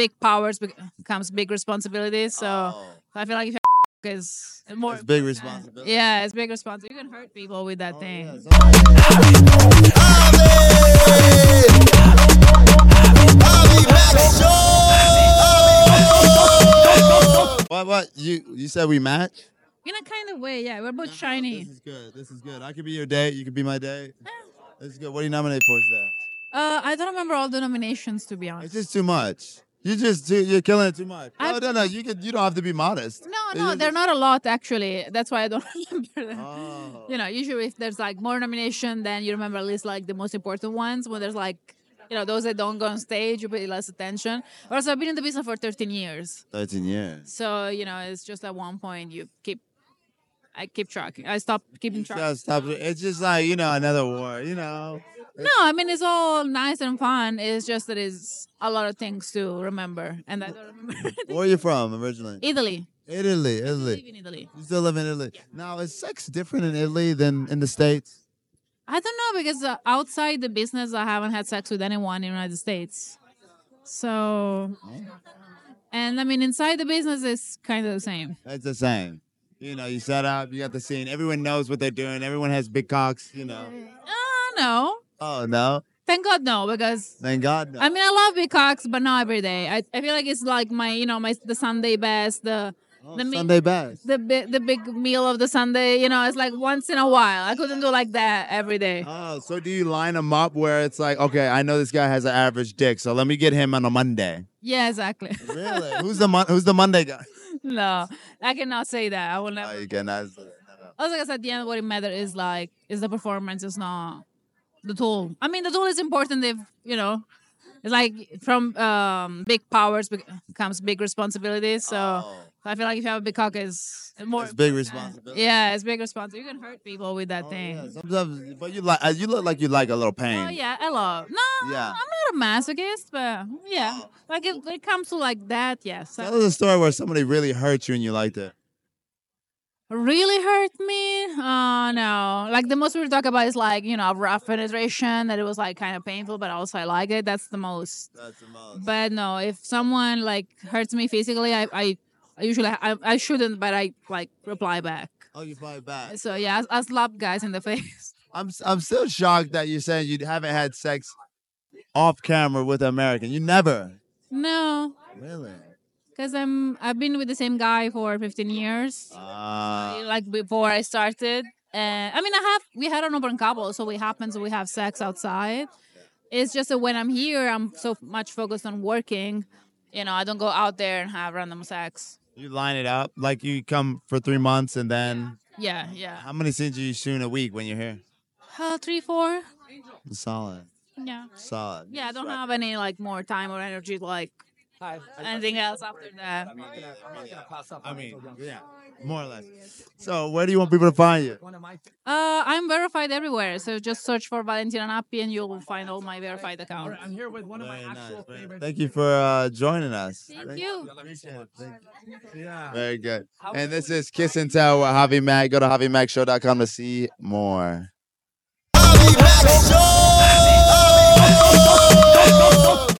big powers comes big responsibilities. So I feel like if you is more It's big responsibility. yeah, it's big responsibility. You can hurt people with that thing. What? You said we match? In a kind of way, yeah. We're both shiny. This is good. This is good. I could be your date. You could be my date. This is good. What are you nominated for today? I don't remember all the nominations, to be honest. It's just too much. You're killing it too much. No. You don't have to be modest. No, they're not a lot actually. That's why I don't remember them. Oh. You know, usually if there's like more nomination, then you remember at least like the most important ones. When there's like, you know, those that don't go on stage, you pay less attention. Also, I've been in the business for 13 years. 13 years. So, you know, it's just at one point I keep tracking. I stop keeping track. Stop. It's just like, another war, No, I mean, it's all nice and fun. It's just that it's a lot of things to remember. And I don't remember. Where are you from originally? Italy. Italy. I live in Italy. You still live in Italy. Now, is sex different in Italy than in the States? I don't know because outside the business, I haven't had sex with anyone in the United States. So, and I mean, inside the business, it's kind of the same. It's the same. You set up, you got the scene. Everyone knows what they're doing. Everyone has big cocks, No. Oh, no? Thank God, no, because Thank God, no. I mean, I love big cocks, but not every day. I feel like it's like the Sunday best, the Sunday best. the big meal of the Sunday. It's like once in a while. I couldn't do like that every day. Oh, so do you line them up where it's like, okay, I know this guy has an average dick, so let me get him on a Monday. Yeah, exactly. Really? Who's the Monday guy? No, I cannot say that. I will never. Oh, you cannot. Also, because at the end, what it matters is the performance. It's not the tool. I mean, the tool is important if it's like from big powers comes big responsibilities. So I feel like if you have a big cock, it's more. It's big responsibility. Yeah, it's big responsibility. You can hurt people with that thing. Yeah, sometimes, but you look like you like a little pain. Oh yeah, I love. No, Yeah. I'm not a masochist, but yeah, like if it comes to like that, yes. Tell us a story where somebody really hurt you and you liked it. Really hurt me? Oh no! Like the most we talk about is like a rough penetration that it was like kind of painful, but also I like it. That's the most. That's the most. But no, if someone like hurts me physically, I usually I shouldn't, but I like reply back. Oh, you fight back. So yeah, I slap guys in the face. I'm still shocked that you're saying you haven't had sex off camera with an American. You never. No, Really? because I've been with the same guy for 15 years. Like before I started. I mean, we had an open couple, so we have sex outside. It's just that when I'm here, I'm so much focused on working. I don't go out there and have random sex. You line it up like you come for 3 months and then. Yeah. How many scenes do you shoot in a week when you're here? 3, 4. Solid. Yeah. Solid. Yeah, I don't have any like more time or energy to like anything else after that. I mean, yeah, more or less. So, where do you want people to find you? I'm verified everywhere, so just search for Valentina Nappi and you'll find all my verified accounts. I'm here with one of my Very actual nice. favorites. Thank you for joining us. Thank you. Appreciate it. Thank you. Yeah. Very good. And this is Kiss and Tell with Javi Mac. Go to JaviMacShow.com to see more.